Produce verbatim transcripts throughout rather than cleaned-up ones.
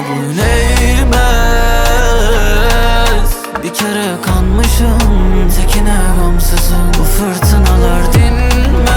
boyun eğmez. Bir kere kanmışım, tekine gamsızım. Bu fırtınalar dinmez.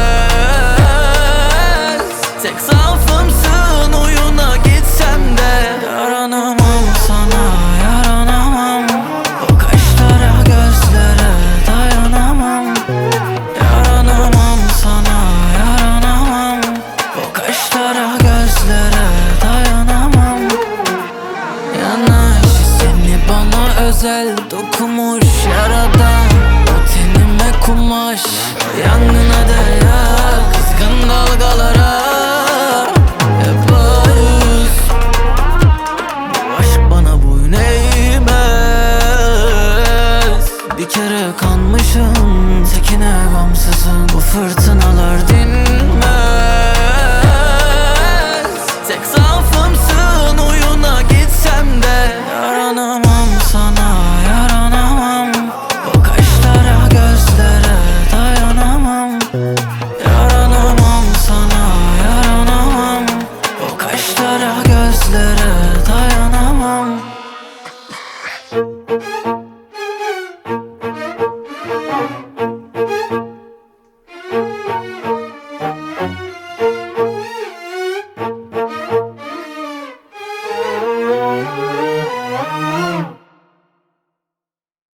Tek zaafımsın, oyuna gitsem de yaranamam sana, yaranamam. O kaşlara, gözlere dayanamam. Yaranamam sana, yaranamam. O kaşlara, gözlere dayanamam. Yanaş, seni bana özel dokumuş yaradan. O tenime kumaş, yangına değer kızgın dalgalara. Hep ayız, bu aşk bana boyun eğmez. Bir kere kanmışım, tekine gamsızım. Bu fırtınalar dinmez. Tek zaafımsın, oyuna gitsem de yaranamam sana, yaranamam. O kaşlara, gözlere dayanamam. Yaranamam sana, yaranamam. O kaşlara, gözlere dayanamam.